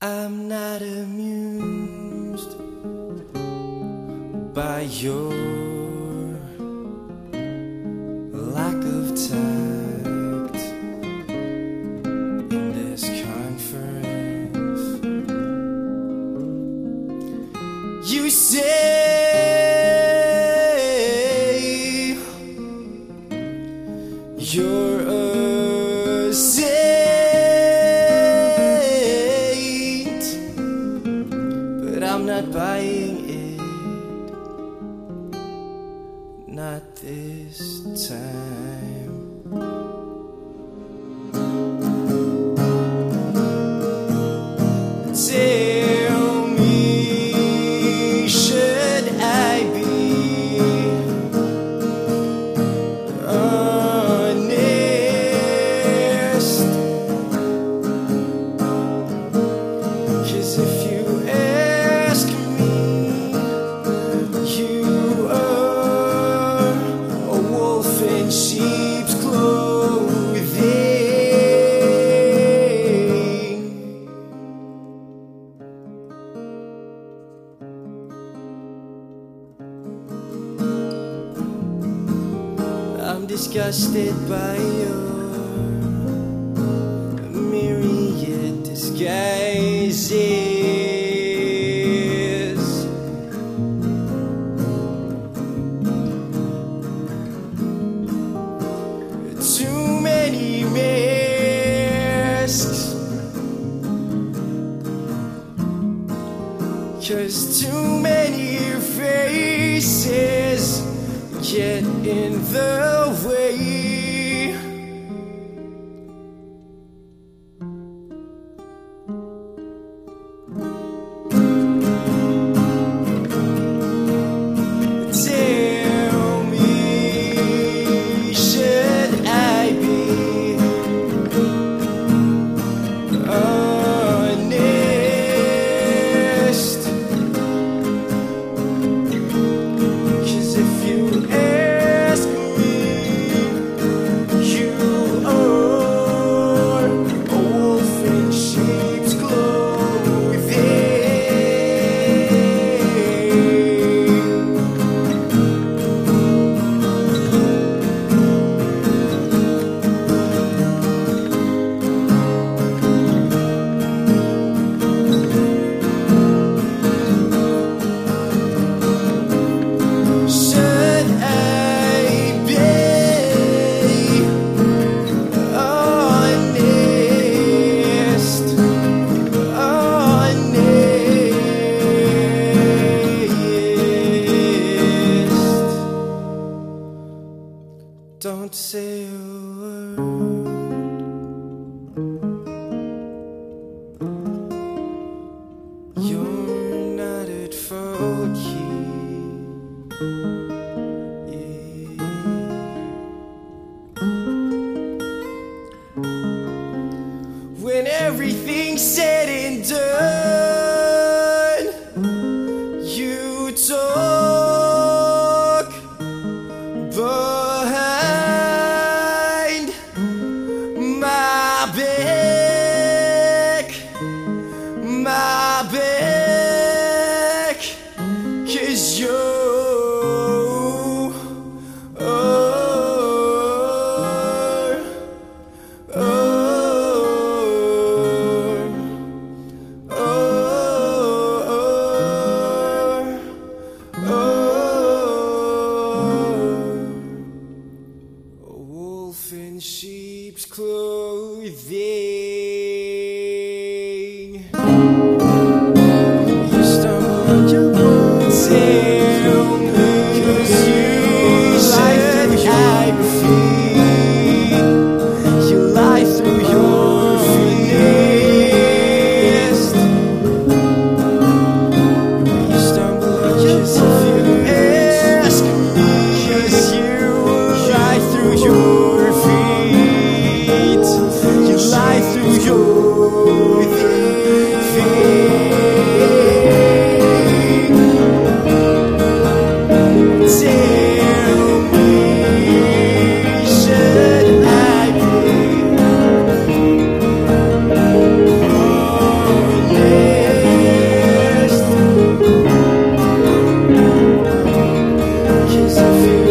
I'm not amused by your lack of tact in this conference. You say you're a saint, but I'm not buying it, not this time. Tell me, should I be honest? 'Cause if you ask me, you are a wolf in sheep's clothing. I'm disgusted by your myriad disguises. Too many masks, 'cause too many faces get in the way. Tell me, should I be honest? 'Cause if you ask me, you are a wolf in sheep's clothing. Should I be honest? Honest. Don't say a word. You're not at fault here. When everything's said and done, you talk behind my back, my back, 'cause you are feel